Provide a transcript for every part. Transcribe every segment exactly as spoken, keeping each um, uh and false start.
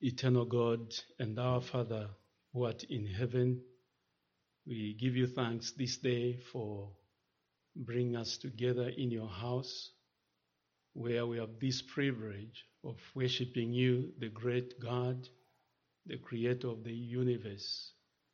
Eternal God and our Father who art in heaven, we give you thanks this day for bringing us together in your house, where we have this privilege of worshiping you, the great God, the creator of the universe,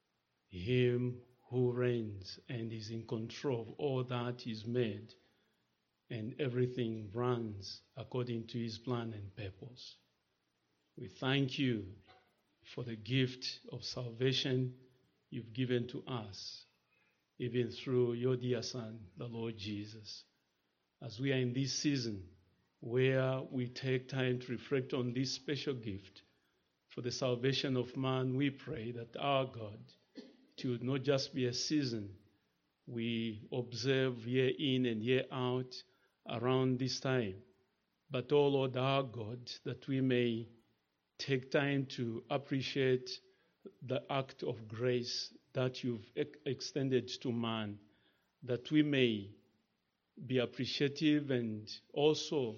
him who reigns and is in control of all that is made, and everything runs according to his plan and purpose. We thank you for the gift of salvation you've given to us, even through your dear Son, the Lord Jesus. As we are in this season where we take time to reflect on this special gift for the salvation of man, we pray that our God, it would not just be a season we observe year in and year out around this time, but, oh Lord our God, that we may take time to appreciate the act of grace that you've ex- extended to man, that we may be appreciative and also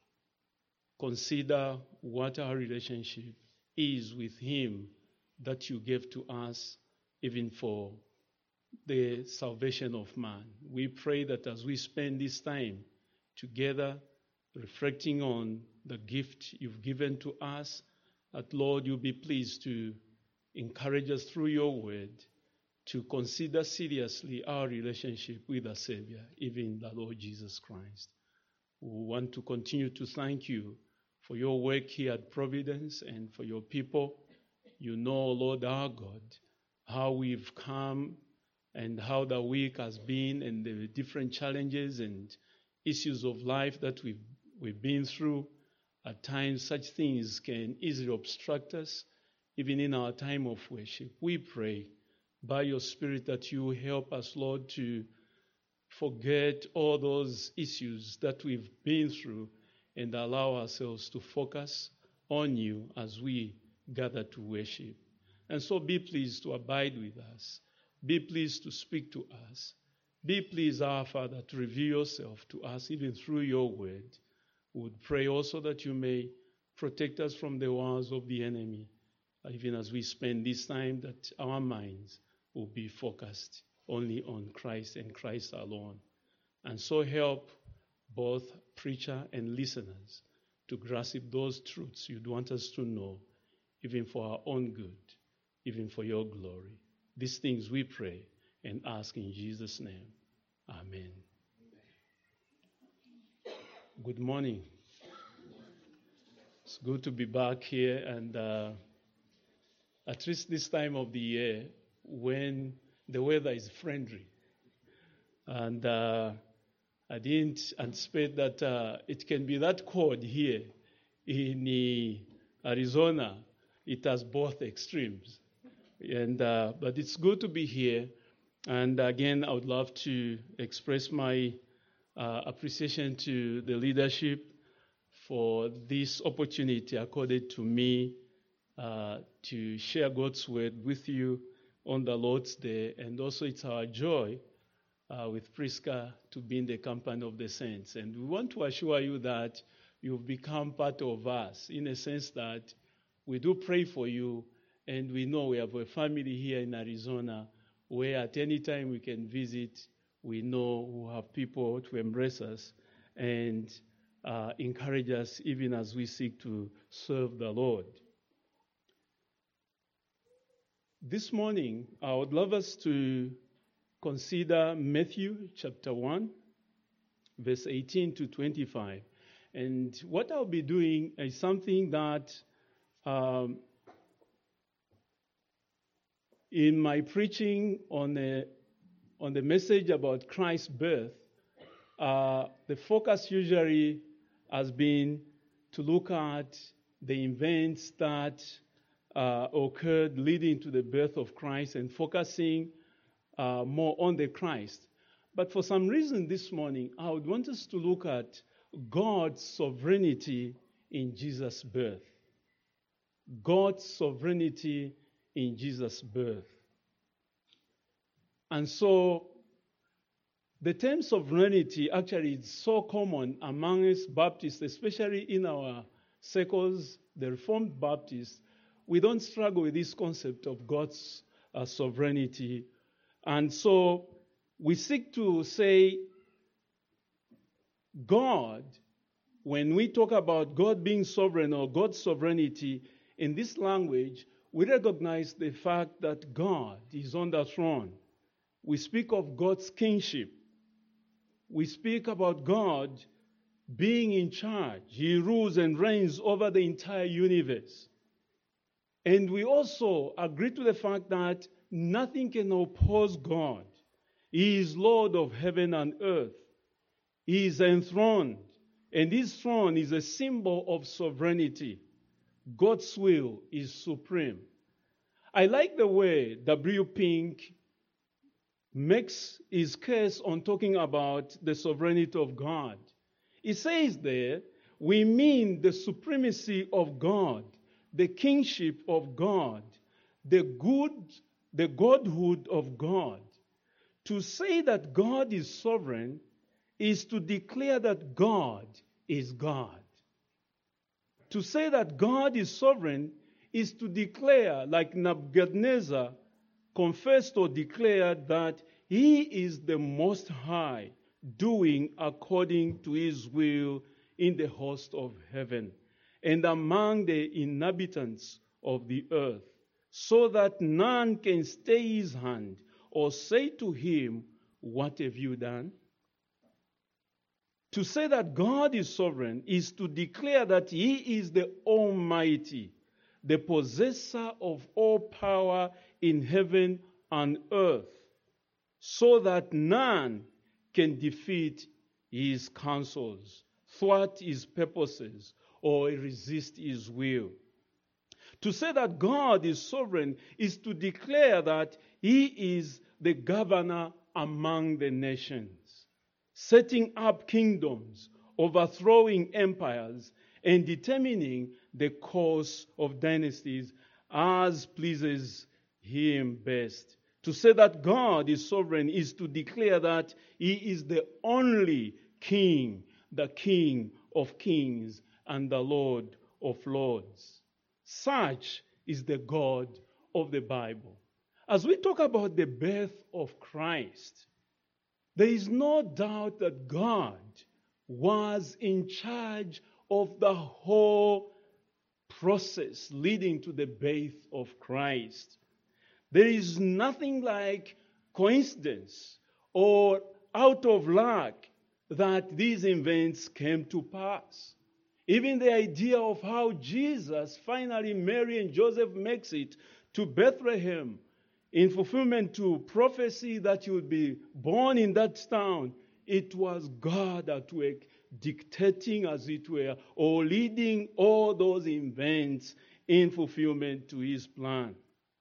consider what our relationship is with him that you gave to us even for the salvation of man. We pray that as we spend this time together reflecting on the gift you've given to us, that, Lord, you'll be pleased to encourage us through your word to consider seriously our relationship with the Savior, even the Lord Jesus Christ. We want to continue to thank you for your work here at Providence and for your people. You know, Lord our God, how we've come and how the week has been and the different challenges and issues of life that we've, we've been through. At times, such things can easily obstruct us, even in our time of worship. We pray by your Spirit that you help us, Lord, to forget all those issues that we've been through and allow ourselves to focus on you as we gather to worship. And so be pleased to abide with us. Be pleased to speak to us. Be pleased, our Father, to reveal yourself to us even through your word. We would pray also that you may protect us from the wiles of the enemy, even as we spend this time, that our minds will be focused only on Christ and Christ alone. And so help both preacher and listeners to grasp those truths you'd want us to know, even for our own good, even for your glory. These things we pray and ask in Jesus' name. Amen. Good morning. It's good to be back here, and uh, at least this time of the year when the weather is friendly. And uh, I didn't anticipate that uh, it can be that cold here in uh, Arizona. It has both extremes. And uh, but it's good to be here. And again, I would love to express my uh, appreciation to the leadership for this opportunity accorded to me uh, to share God's word with you on the Lord's Day. And also it's our joy uh, with Prisca to be in the company of the saints. And we want to assure you that you've become part of us in a sense that we do pray for you, and we know we have a family here in Arizona where at any time we can visit. We know we have people to embrace us and uh, encourage us even as we seek to serve the Lord. This morning, I would love us to consider Matthew chapter one, verse eighteen to twenty-five. And what I'll be doing is something that um, in my preaching on the, on the message about Christ's birth, uh, the focus usually has been to look at the events that uh, occurred leading to the birth of Christ and focusing uh, more on the Christ. But for some reason this morning, I would want us to look at God's sovereignty in Jesus' birth. God's sovereignty in Jesus' birth. And so the term sovereignty actually is so common among us Baptists, especially in our circles, the Reformed Baptists, we don't struggle with this concept of God's uh, sovereignty. And so we seek to say God, when we talk about God being sovereign or God's sovereignty in this language, we recognize the fact that God is on the throne. We speak of God's kingship. We speak about God being in charge. He rules and reigns over the entire universe. And we also agree to the fact that nothing can oppose God. He is Lord of heaven and earth. He is enthroned. And his throne is a symbol of sovereignty. God's will is supreme. I like the way W. Pink makes his case on talking about the sovereignty of God. He says there, we mean the supremacy of God, the kingship of God, the good, the godhood of God. To say that God is sovereign is to declare that God is God. To say that God is sovereign is to declare, like Nebuchadnezzar confessed or declared, that he is the Most High, doing according to his will in the host of heaven and among the inhabitants of the earth, so that none can stay his hand or say to him, "What have you done?" To say that God is sovereign is to declare that he is the Almighty, the possessor of all power in heaven and earth, so that none can defeat his counsels, thwart his purposes, or resist his will. To say that God is sovereign is to declare that he is the governor among the nations, setting up kingdoms, overthrowing empires, and determining the course of dynasties as pleases him best. To say that God is sovereign is to declare that he is the only king, the King of kings and the Lord of lords. Such is the God of the Bible. As we talk about the birth of Christ, there is no doubt that God was in charge of the whole process leading to the birth of Christ. There is nothing like coincidence or out of luck that these events came to pass. Even the idea of how Jesus, finally Mary and Joseph makes it to Bethlehem in fulfillment to prophecy that he would be born in that town, it was God at work, dictating as it were, or leading all those events in fulfillment to his plan.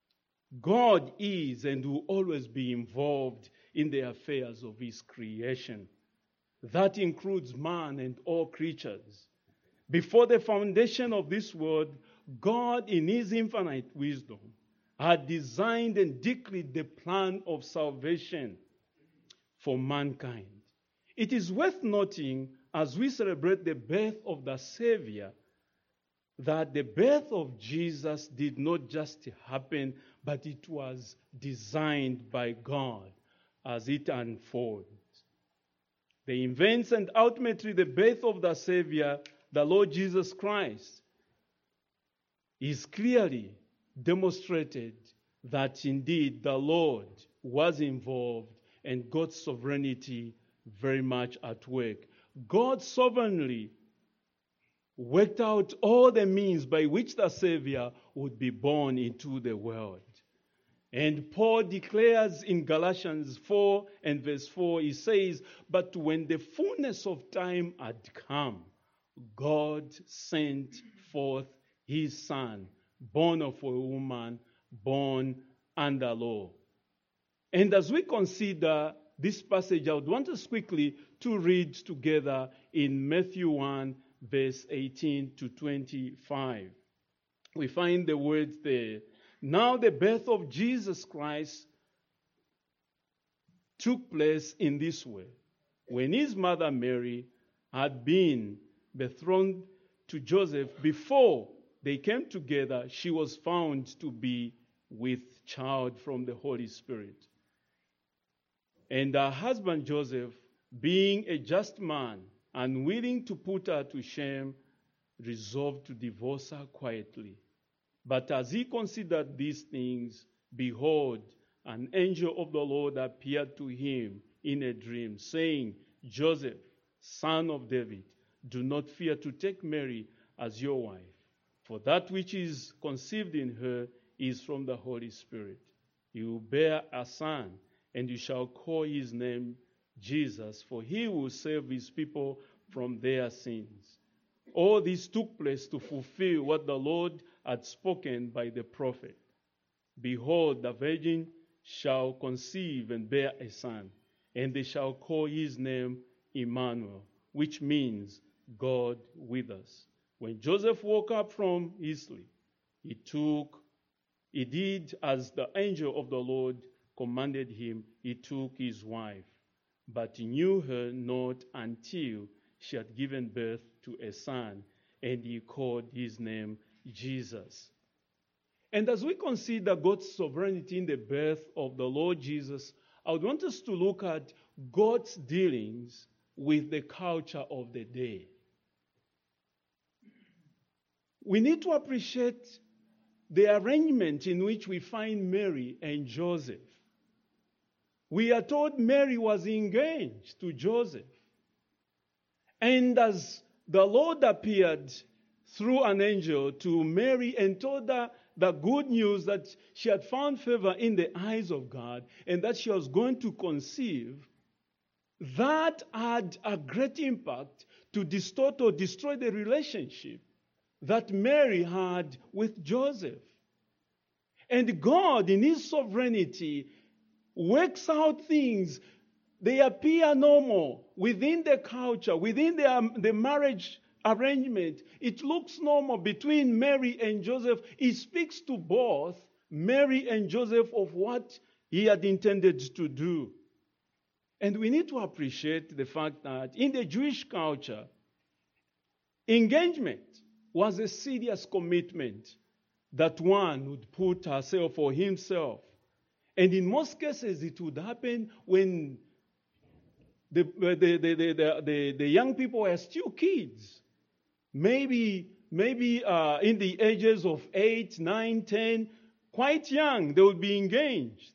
God is and will always be involved in the affairs of his creation. That includes man and all creatures. Before the foundation of this world, God, in his infinite wisdom, had designed and decreed the plan of salvation for mankind. It is worth noting, as we celebrate the birth of the Savior, that the birth of Jesus did not just happen, but it was designed by God as it unfolds. The events and ultimately the birth of the Savior, the Lord Jesus Christ, is clearly demonstrated that indeed the Lord was involved and God's sovereignty very much at work. God sovereignly worked out all the means by which the Savior would be born into the world. And Paul declares in Galatians four and verse four, he says, "But when the fullness of time had come, God sent forth his Son, born of a woman, born under law." And as we consider this passage, I would want us quickly to read together in Matthew one, verse eighteen to twenty-five. We find the words there. "Now the birth of Jesus Christ took place in this way. When his mother Mary had been betrothed to Joseph, before they came together, she was found to be with child from the Holy Spirit. And her husband Joseph, being a just man, unwilling to put her to shame, resolved to divorce her quietly. But as he considered these things, behold, an angel of the Lord appeared to him in a dream, saying, Joseph, son of David, do not fear to take Mary as your wife, for that which is conceived in her is from the Holy Spirit. You will bear a son, and you shall call his name Jesus, for he will save his people from their sins. All this took place to fulfill what the Lord had spoken by the prophet. Behold, the virgin shall conceive and bear a son, and they shall call his name Emmanuel, which means God with us. When Joseph woke up from his sleep, he took, he did as the angel of the Lord commanded him. He took his wife, but he knew her not until she had given birth to a son, and he called his name Jesus. And as we consider God's sovereignty in the birth of the Lord Jesus, I would want us to look at God's dealings with the culture of the day. We need to appreciate the arrangement in which we find Mary and Joseph. We are told Mary was engaged to Joseph. And as the Lord appeared through an angel to Mary and told her the good news that she had found favor in the eyes of God and that she was going to conceive, that had a great impact to distort or destroy the relationship that Mary had with Joseph. And God, in his sovereignty, works out things. They appear normal within the culture, within the, um, the marriage arrangement. It looks normal between Mary and Joseph. He speaks to both Mary and Joseph of what he had intended to do. And we need to appreciate the fact that in the Jewish culture, engagement was a serious commitment that one would put herself or himself. And in most cases, it would happen when the, the, the, the, the, the, the young people were still kids. Maybe, maybe uh, in the ages of eight, nine, ten, quite young, they would be engaged.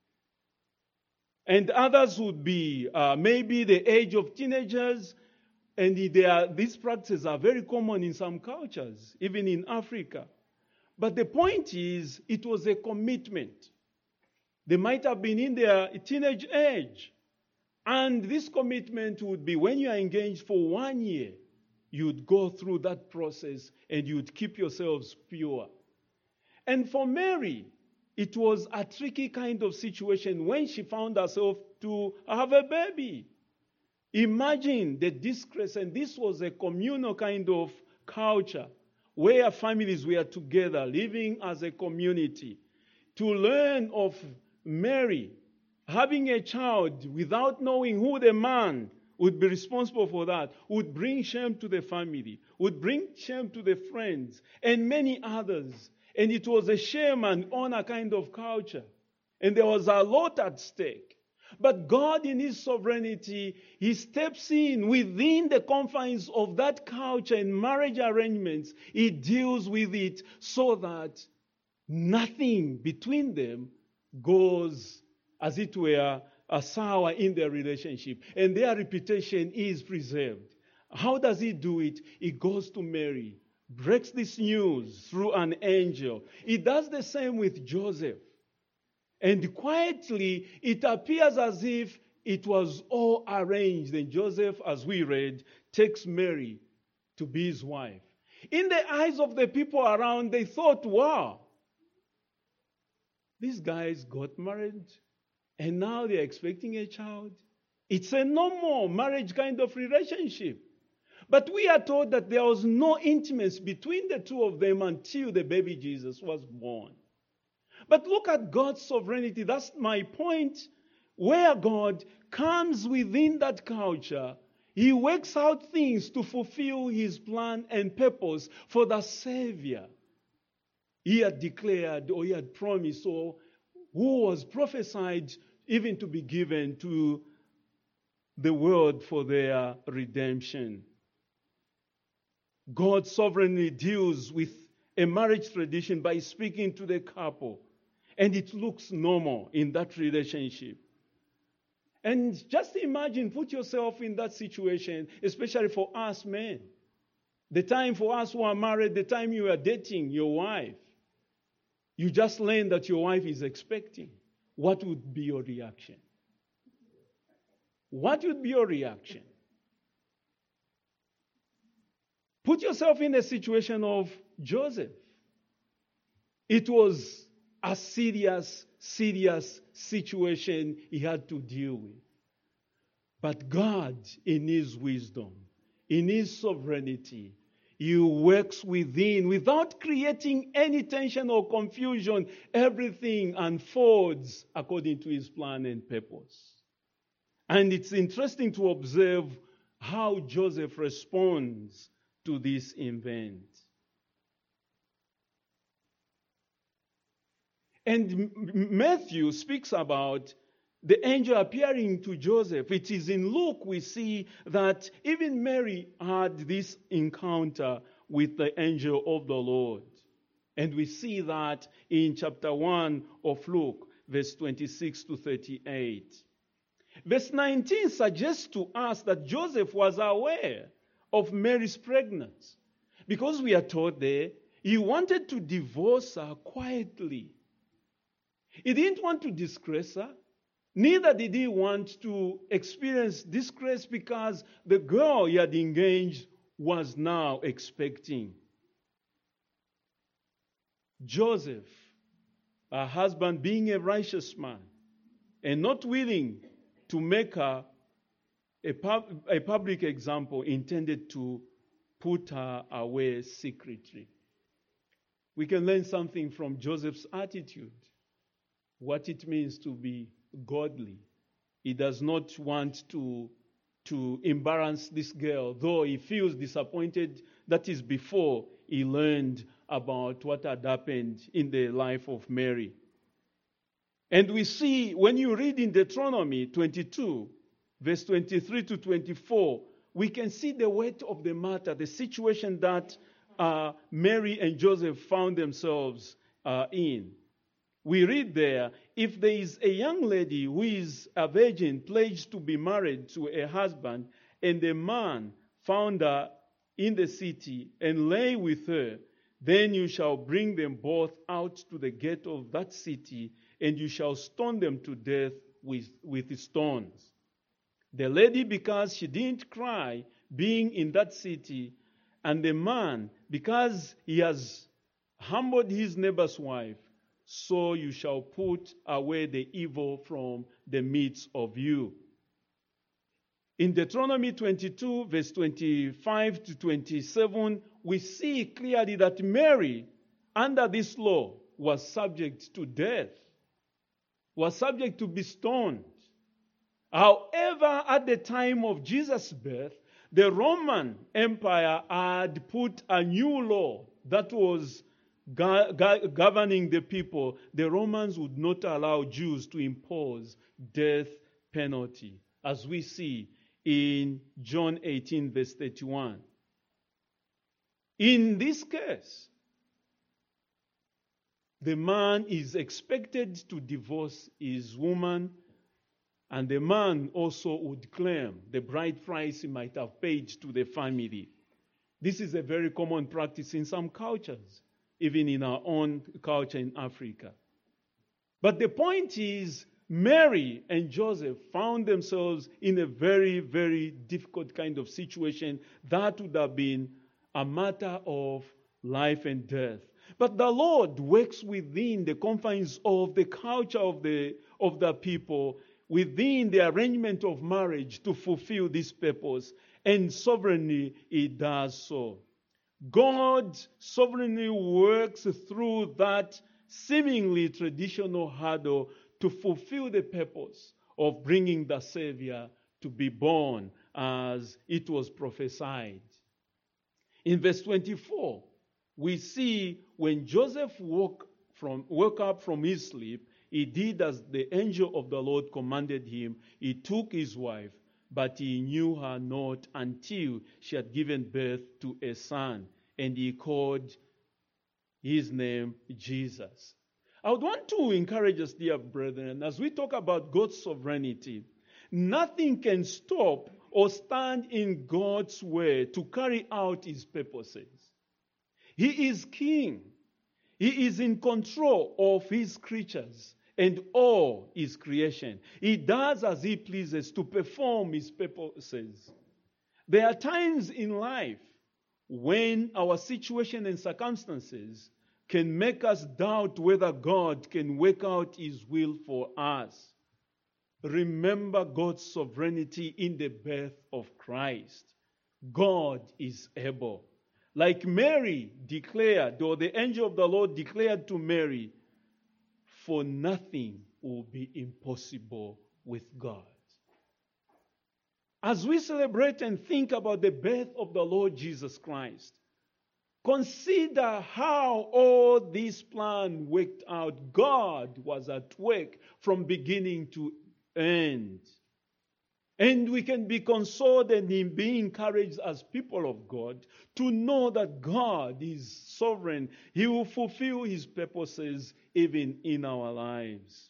And others would be uh, maybe the age of teenagers. And they are, these practices are very common in some cultures, even in Africa. But the point is, it was a commitment. They might have been in their teenage age. And this commitment would be when you are engaged for one year, you'd go through that process and you'd keep yourselves pure. And for Mary, it was a tricky kind of situation when she found herself to have a baby. Imagine the disgrace, and this was a communal kind of culture where families were together, living as a community. To learn of Mary having a child without knowing who the man would be responsible for that would bring shame to the family, would bring shame to the friends, and many others. And it was a shame and honor kind of culture. And there was a lot at stake. But God, in his sovereignty, he steps in within the confines of that culture and marriage arrangements. He deals with it so that nothing between them goes, as it were, a sour in their relationship. And their reputation is preserved. How does he do it? He goes to Mary, breaks this news through an angel. He does the same with Joseph. And quietly, it appears as if it was all arranged. And Joseph, as we read, takes Mary to be his wife. In the eyes of the people around, they thought, wow, these guys got married, and now they're expecting a child. It's a normal marriage kind of relationship. But we are told that there was no intimacy between the two of them until the baby Jesus was born. But look at God's sovereignty. That's my point. Where God comes within that culture, He works out things to fulfill his plan and purpose for the Savior he had declared or he had promised, or who was prophesied even to be given to the world for their redemption. God sovereignly deals with a marriage tradition by speaking to the couple, and it looks normal in that relationship. And just imagine, put yourself in that situation, especially for us men. The time for us who are married, the time you are dating your wife, you just learn that your wife is expecting. What would be your reaction? What would be your reaction? Put yourself in the situation of Joseph. It was a serious, serious situation he had to deal with. But God, in his wisdom, in his sovereignty, he works within without creating any tension or confusion. Everything unfolds according to his plan and purpose. And it's interesting to observe how Joseph responds to this event. And Matthew speaks about the angel appearing to Joseph. It is in Luke we see that even Mary had this encounter with the angel of the Lord. And we see that in chapter one of Luke, verse twenty-six to thirty-eight. Verse nineteen suggests to us that Joseph was aware of Mary's pregnancy, because we are told there he wanted to divorce her quietly. He didn't want to disgrace her. Neither did he want to experience disgrace, because the girl he had engaged was now expecting. Joseph, her husband, being a righteous man and not willing to make her a, pub- a public example, intended to put her away secretly. We can learn something from Joseph's attitude, what it means to be godly. He does not want to, to embarrass this girl, though he feels disappointed. That is before he learned about what had happened in the life of Mary. And we see, when you read in Deuteronomy twenty-two, verse twenty-three to twenty-four, we can see the weight of the matter, the situation that uh, Mary and Joseph found themselves uh, in. We read there, if there is a young lady who is a virgin pledged to be married to a husband, and a man found her in the city and lay with her, then you shall bring them both out to the gate of that city, and you shall stone them to death with, with stones. The lady, because she didn't cry, being in that city, and the man, because he has humbled his neighbor's wife, so you shall put away the evil from the midst of you. In Deuteronomy twenty-two, verse twenty-five to twenty-seven, we see clearly that Mary, under this law, was subject to death, was subject to be stoned. However, at the time of Jesus' birth, the Roman Empire had put a new law that was go- go- governing the people. The Romans would not allow Jews to impose death penalty, as we see in John eighteen, verse thirty-one. In this case, the man is expected to divorce his woman, and the man also would claim the bride price he might have paid to the family. This is a very common practice in some cultures, even in our own culture in Africa. But the point is, Mary and Joseph found themselves in a very, very difficult kind of situation that would have been a matter of life and death. But the Lord works within the confines of the culture of the, of the people, within the arrangement of marriage, to fulfill this purpose. And sovereignly, He does so. God sovereignly works through that seemingly traditional hurdle to fulfill the purpose of bringing the Savior to be born as it was prophesied. In verse twenty-four, we see when Joseph woke, from, woke up from his sleep, he did as the angel of the Lord commanded him. He took his wife, but he knew her not until she had given birth to a son, and he called his name Jesus. I would want to encourage us, dear brethren, as we talk about God's sovereignty, nothing can stop or stand in God's way to carry out his purposes. He is king. He is in control of his creatures and all his creation. He does as he pleases to perform his purposes. There are times in life when our situation and circumstances can make us doubt whether God can work out his will for us. Remember God's sovereignty in the birth of Christ. God is able. Like Mary declared, or the angel of the Lord declared to Mary, for nothing will be impossible with God. As we celebrate and think about the birth of the Lord Jesus Christ, consider how all this plan worked out. God was at work from beginning to end. And we can be consoled and be encouraged as people of God to know that God is sovereign. He will fulfill his purposes even in our lives.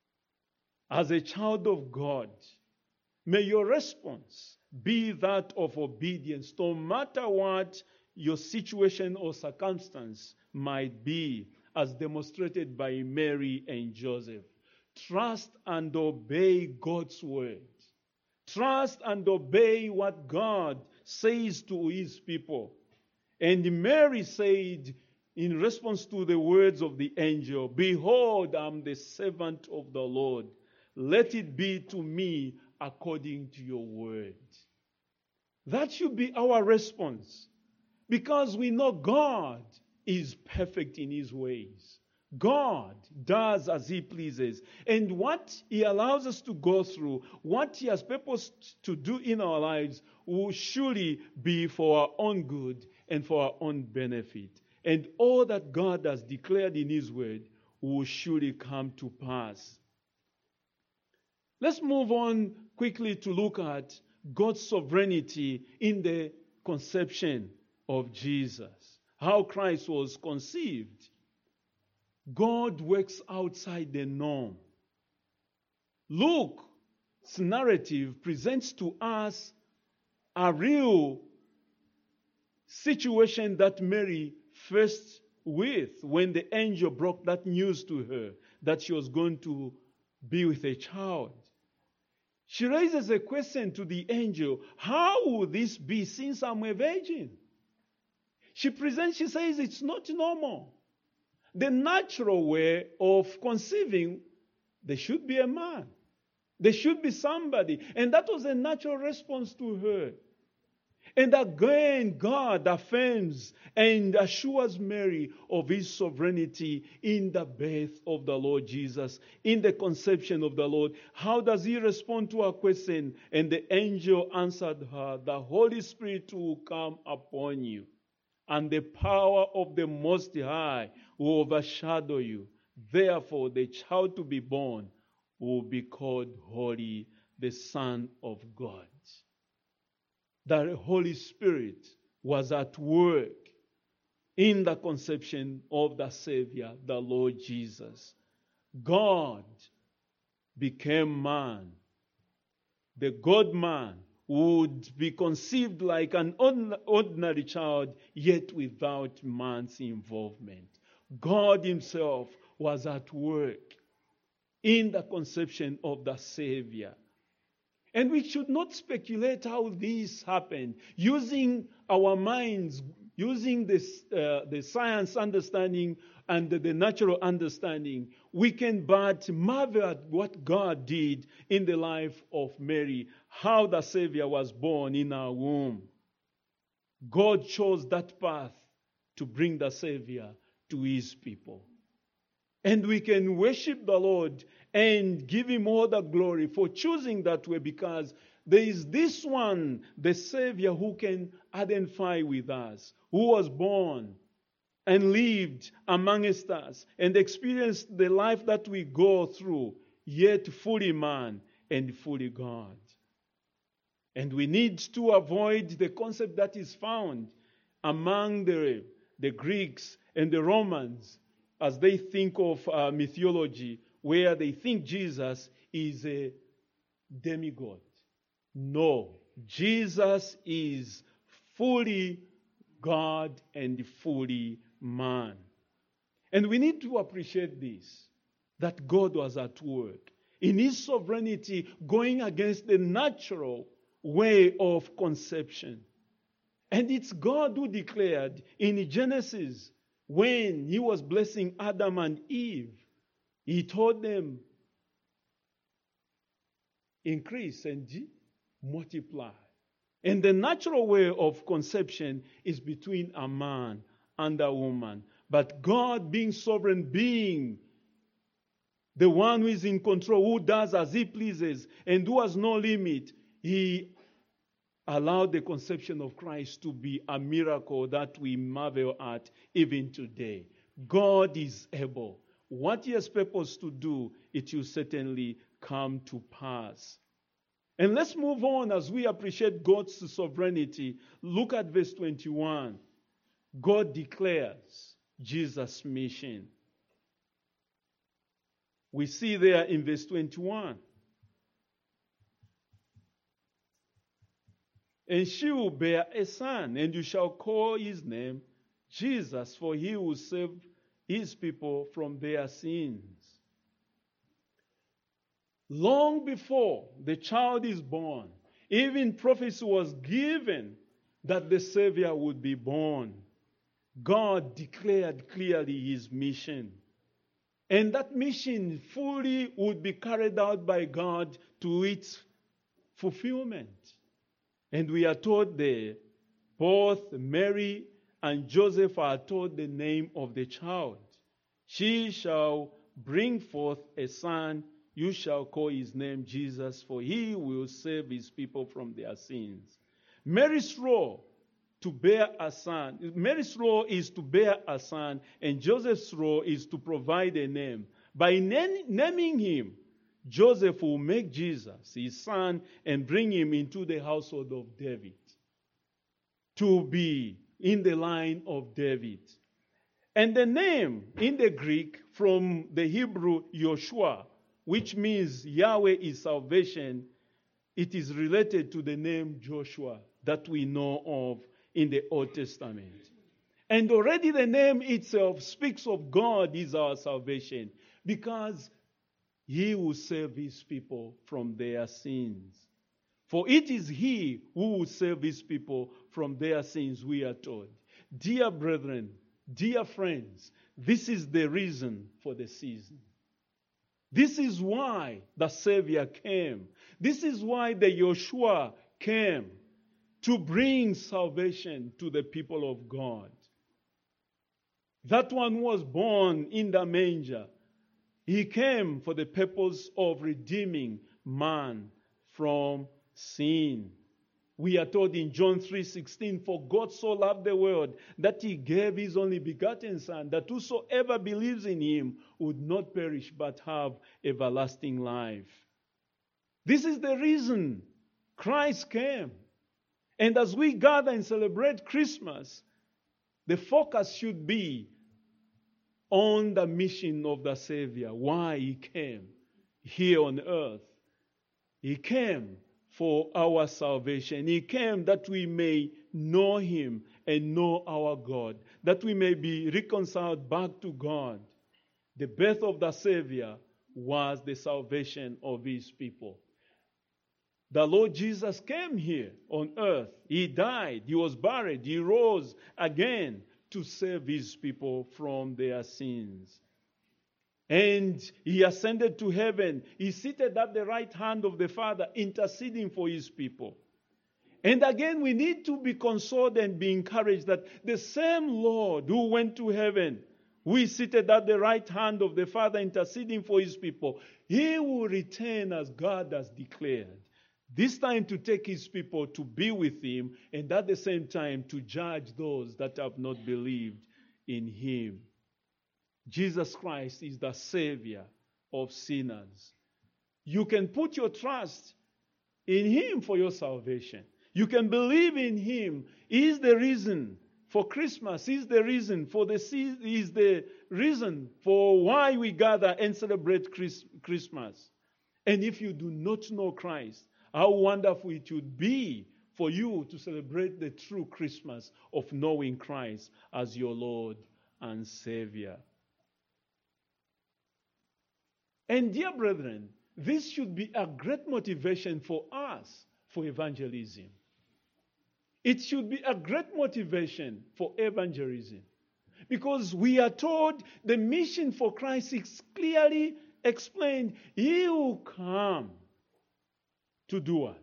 As a child of God, may your response be that of obedience, no matter what your situation or circumstance might be, as demonstrated by Mary and Joseph. Trust and obey God's word. Trust and obey what God says to his people. And Mary said, in response to the words of the angel, behold, I'm the servant of the Lord. Let it be to me according to your word. That should be our response. Because we know God is perfect in his ways. God does as he pleases. And what he allows us to go through, what he has purposed to do in our lives, will surely be for our own good and for our own benefit. And all that God has declared in his word will surely come to pass. Let's move on quickly to look at God's sovereignty in the conception of Jesus. How Christ was conceived. God works outside the norm. Luke's narrative presents to us a real situation that Mary faced with when the angel brought that news to her that she was going to be with a child. She raises a question to the angel, how will this be since I'm a virgin? She presents, she says it's not normal. The natural way of conceiving, there should be a man. There should be somebody. And that was a natural response to her. And again, God affirms and assures Mary of his sovereignty in the birth of the Lord Jesus, in the conception of the Lord. How does he respond to her question? And the angel answered her, the Holy Spirit will come upon you, and the power of the Most High will overshadow you. Therefore, the child to be born will be called Holy, the Son of God. The Holy Spirit was at work in the conception of the Savior, the Lord Jesus. God became man. The God-man would be conceived like an ordinary child, yet without man's involvement. God himself was at work in the conception of the Savior. And we should not speculate how this happened. Using our minds, using this, uh, the science understanding and the, the natural understanding, we can but marvel at what God did in the life of Mary, how the Savior was born in her womb. God chose that path to bring the Savior to his people. And we can worship the Lord and give him all the glory for choosing that way, because there is this one, the Savior, who can identify with us, who was born and lived amongst us and experienced the life that we go through, yet fully man and fully God. And we need to avoid the concept that is found among the, the Greeks and the Romans as they think of uh, mythology, where they think Jesus is a demigod. No, Jesus is fully God and fully man. And we need to appreciate this, that God was at work in his sovereignty, going against the natural way of conception. And it's God who declared in Genesis, when he was blessing Adam and Eve, he told them, increase and multiply. And the natural way of conception is between a man and a woman. But God, being sovereign, being the one who is in control, who does as he pleases and who has no limit, he allowed the conception of Christ to be a miracle that we marvel at even today. God is able. What he has purposed to do, it will certainly come to pass. And let's move on as we appreciate God's sovereignty. Look at verse twenty-one. God declares Jesus' mission. We see there in verse twenty-one. And she will bear a son, and you shall call his name Jesus, for he will save his people from their sins. Long before the child is born, even prophecy was given that the Savior would be born. God declared clearly his mission. And that mission fully would be carried out by God to its fulfillment. And we are told there, both Mary and Joseph are told the name of the child. She shall bring forth a son, you shall call his name Jesus, for he will save his people from their sins. Mary's role to bear a son, Mary's role is to bear a son, and Joseph's role is to provide a name. By naming him, Joseph will make Jesus his son and bring him into the household of David, to be in the line of David. And the name in the Greek from the Hebrew Yoshua, which means Yahweh is salvation, it is related to the name Joshua that we know of in the Old Testament. And already the name itself speaks of God is our salvation, because he will save his people from their sins. For it is he who will save his people from their sins, we are told. Dear brethren, dear friends, this is the reason for the season. This is why the Savior came. This is why the Yeshua came, to bring salvation to the people of God. That one was born in the manger. He came for the purpose of redeeming man from sin. We are told in John three sixteen, for God so loved the world that he gave his only begotten Son, that whosoever believes in him would not perish but have everlasting life. This is the reason Christ came. And as we gather and celebrate Christmas, the focus should be on the mission of the Savior, why he came here on earth. He came for our salvation. He came that we may know him and know our God, that we may be reconciled back to God. The birth of the Savior was the salvation of his people. The Lord Jesus came here on earth. He died, he was buried, he rose again to save his people from their sins. And he ascended to heaven. He seated at the right hand of the Father, interceding for his people. And again, we need to be consoled and be encouraged that the same Lord who went to heaven, who is seated at the right hand of the Father, interceding for his people, he will return as God has declared. This time to take his people to be with him, and at the same time to judge those that have not believed in him. Jesus Christ is the Savior of sinners. You can put your trust in him for your salvation. You can believe in him. He is the reason for Christmas. He is the reason for the He is the reason for why we gather and celebrate Christmas. And if you do not know Christ, how wonderful it would be for you to celebrate the true Christmas of knowing Christ as your Lord and Savior. And dear brethren, this should be a great motivation for us for evangelism. It should be a great motivation for evangelism. Because we are told the mission for Christ is clearly explained. He will come to do what?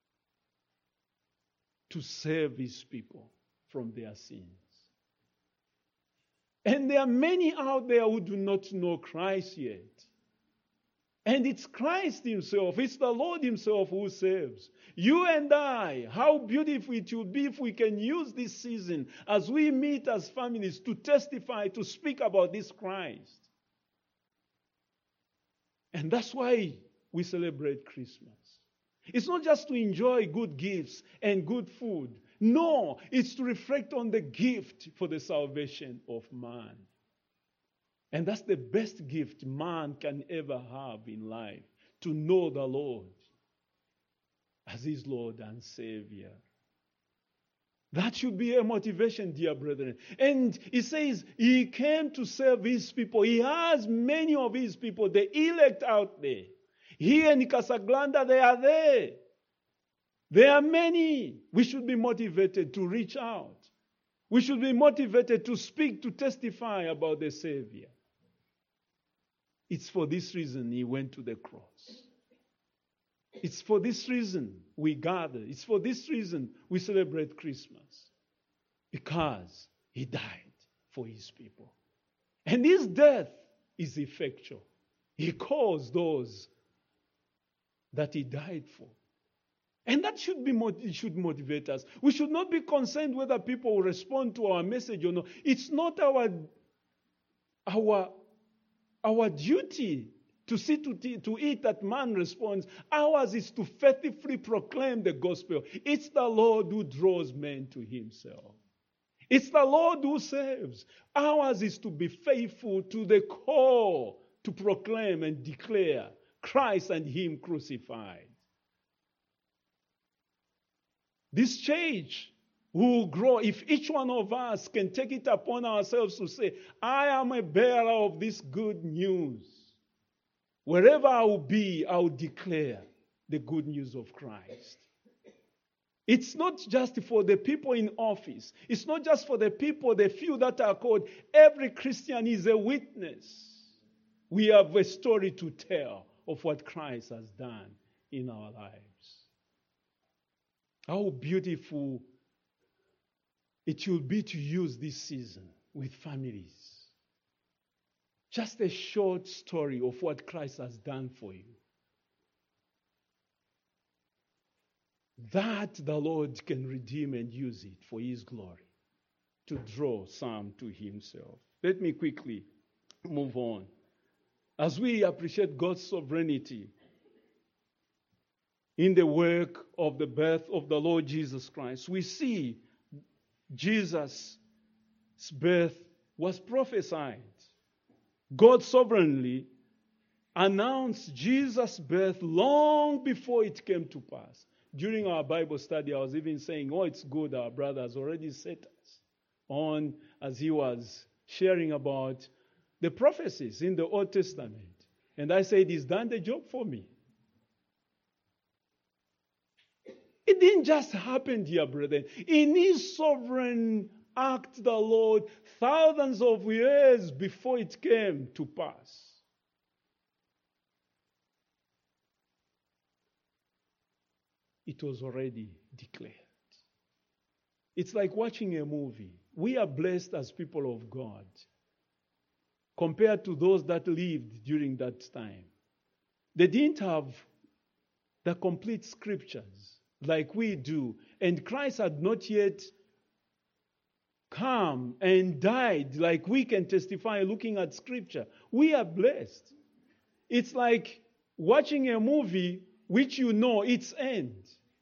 To save his people from their sins. And there are many out there who do not know Christ yet. And it's Christ himself, it's the Lord himself who saves. You and I, how beautiful it would be if we can use this season as we meet as families to testify, to speak about this Christ. And that's why we celebrate Christmas. It's not just to enjoy good gifts and good food. No, it's to reflect on the gift for the salvation of man. And that's the best gift man can ever have in life, to know the Lord as his Lord and Savior. That should be a motivation, dear brethren. And he says he came to save his people. He has many of his people, the elect out there. Here in Casagrande, they are there. There are many. We should be motivated to reach out. We should be motivated to speak, to testify about the Savior. It's for this reason he went to the cross. It's for this reason we gather. It's for this reason we celebrate Christmas. Because he died for his people. And his death is effectual. He calls those that he died for. And that should be should motivate us. We should not be concerned whether people will respond to our message or not. It's not our our Our duty to see to, t- to it that man responds. Ours is to faithfully proclaim the gospel. It's the Lord who draws men to himself. It's the Lord who saves. Ours is to be faithful to the call to proclaim and declare Christ and him crucified. This church will grow if each one of us can take it upon ourselves to say, I am a bearer of this good news. Wherever I will be, I will declare the good news of Christ. It's not just for the people in office. It's not just for the people, the few that are called. Every Christian is a witness. We have a story to tell of what Christ has done in our lives. How beautiful it will be to use this season with families. Just a short story of what Christ has done for you. That the Lord can redeem and use it for his glory to draw some to himself. Let me quickly move on. As we appreciate God's sovereignty in the work of the birth of the Lord Jesus Christ, we see Jesus' birth was prophesied. God sovereignly announced Jesus' birth long before it came to pass. During our Bible study, I was even saying, oh, it's good our brother has already set us on as he was sharing about the prophecies in the Old Testament. And I said, he's done the job for me. It didn't just happen, dear brethren. In his sovereign act, the Lord, thousands of years before it came to pass, it was already declared. It's like watching a movie. We are blessed as people of God compared to those that lived during that time. They didn't have the complete scriptures like we do, and Christ had not yet come and died like we can testify looking at scripture, we are blessed. It's like watching a movie which you know its end.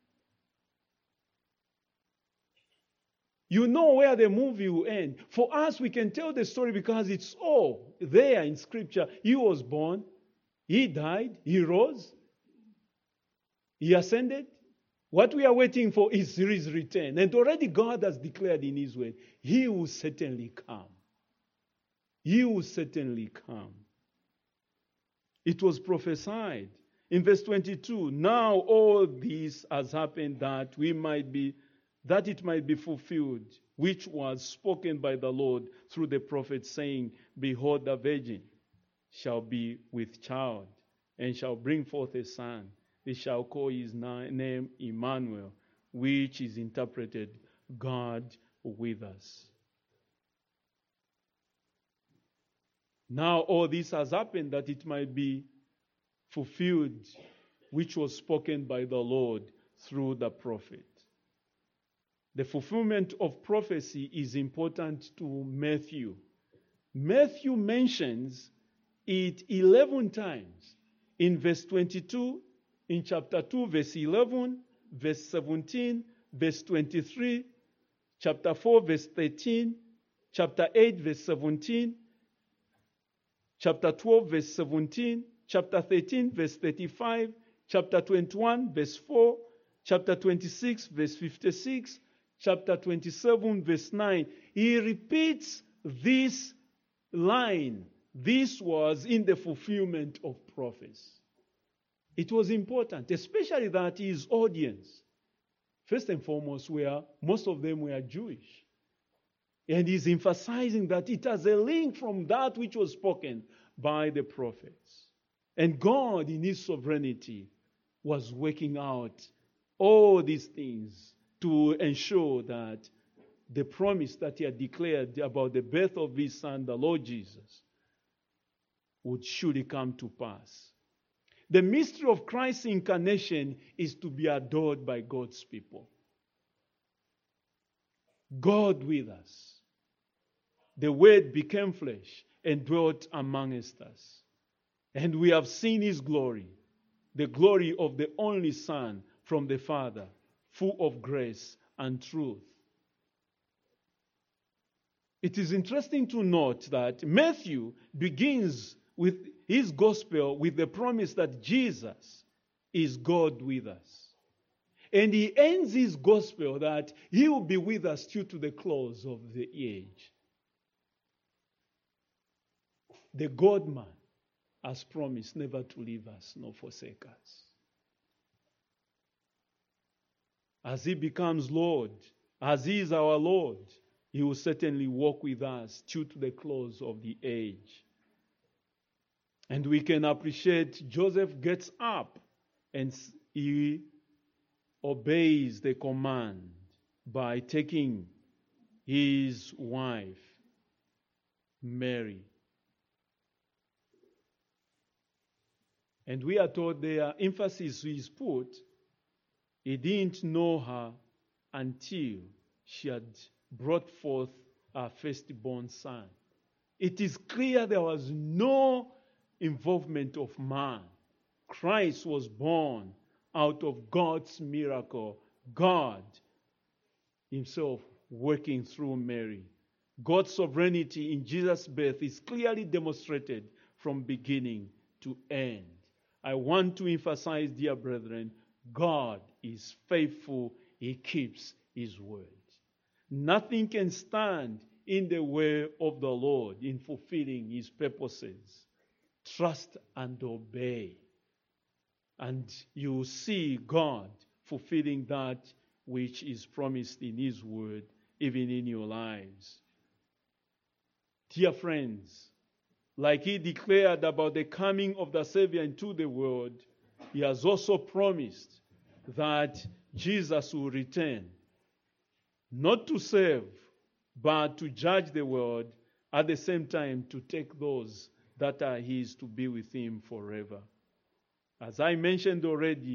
You know where the movie will end. For us, we can tell the story because it's all there in scripture. He was born, he died, he rose, he ascended. What we are waiting for is his return. And already God has declared in his word, he will certainly come. He will certainly come. It was prophesied. In verse twenty-two, now all this has happened that we might be, that it might be fulfilled, which was spoken by the Lord through the prophet, saying, behold, the virgin shall be with child, and shall bring forth a son. They shall call his name Emmanuel, which is interpreted, God with us. Now all this has happened that it might be fulfilled, which was spoken by the Lord through the prophet. The fulfillment of prophecy is important to Matthew. Matthew mentions it eleven times. In verse twenty-two, in chapter two, verse eleven, verse seventeen, verse twenty-three, chapter four, verse thirteen, chapter eight, verse seventeen, chapter twelve, verse seventeen, chapter thirteen, verse thirty-five, chapter twenty-one, verse four, chapter twenty-six, verse fifty-six, chapter twenty-seven, verse nine. He repeats this line. This was in the fulfillment of prophecy. It was important, especially that his audience, first and foremost, were, most of them were Jewish. And he's emphasizing that it has a link from that which was spoken by the prophets. And God, in his sovereignty, was working out all these things to ensure that the promise that he had declared about the birth of his son, the Lord Jesus, would surely come to pass. The mystery of Christ's incarnation is to be adored by God's people. God with us. The Word became flesh and dwelt amongst us. And we have seen his glory, the glory of the only Son from the Father, full of grace and truth. It is interesting to note that Matthew begins with his gospel with the promise that Jesus is God with us. And he ends his gospel that he will be with us till to the close of the age. The God-man has promised never to leave us nor forsake us. As he becomes Lord, as he is our Lord, he will certainly walk with us till to the close of the age. And we can appreciate Joseph gets up and he obeys the command by taking his wife, Mary. And we are told their emphasis is put, he didn't know her until she had brought forth her firstborn son. It is clear there was no involvement of man. Christ was born out of God's miracle. God himself working through Mary. God's sovereignty in Jesus' birth is clearly demonstrated from beginning to end. I want to emphasize, dear brethren, God is faithful. He keeps his word. Nothing can stand in the way of the Lord in fulfilling his purposes. Trust and obey. And you will see God fulfilling that which is promised in his word, even in your lives. Dear friends, like he declared about the coming of the Savior into the world, he has also promised that Jesus will return, not to save, but to judge the world, at the same time to take those that are his to be with him forever. As I mentioned already,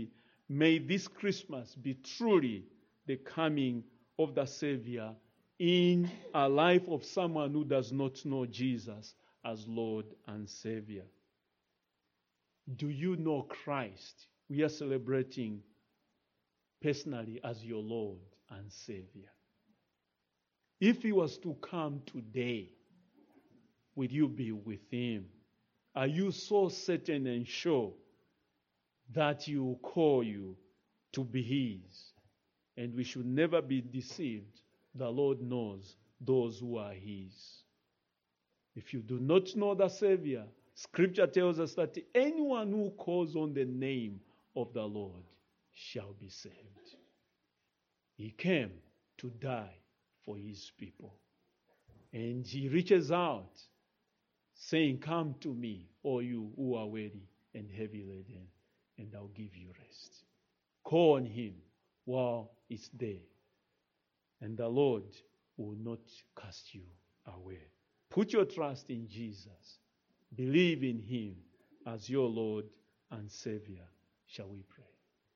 May this Christmas be truly the coming of the Savior in a life of someone who does not know Jesus as Lord and Savior. Do you know Christ? We are celebrating personally as your Lord and Savior. If He was to come today, will you be with Him? Are you so certain and sure that He will call you to be His? And we should never be deceived. The Lord knows those who are His. If you do not know the Savior, Scripture tells us that anyone who calls on the name of the Lord shall be saved. He came to die for His people. And He reaches out, saying, "Come to me, all you who are weary and heavy laden, and I'll give you rest." Call on Him while it's day, and the Lord will not cast you away. Put your trust in Jesus. Believe in Him as your Lord and Savior. Shall we pray?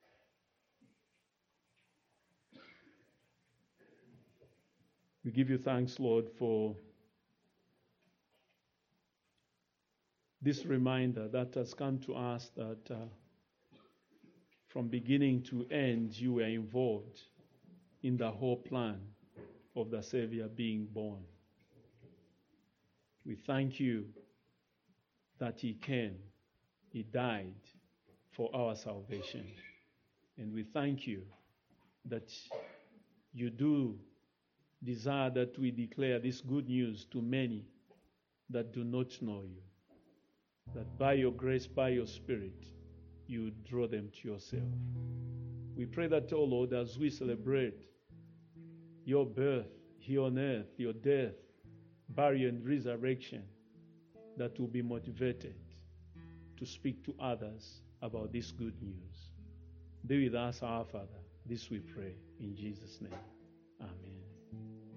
We give you thanks, Lord, for this reminder that has come to us that uh, from beginning to end, you were involved in the whole plan of the Savior being born. We thank you that He came, He died for our salvation. And we thank you that you do desire that we declare this good news to many that do not know you. That by your grace, by your Spirit, you draw them to yourself. We pray that, oh Lord, as we celebrate your birth here on earth, your death, burial, and resurrection, that will be motivated to speak to others about this good news. Be with us, our Father. This we pray in Jesus' name. Amen.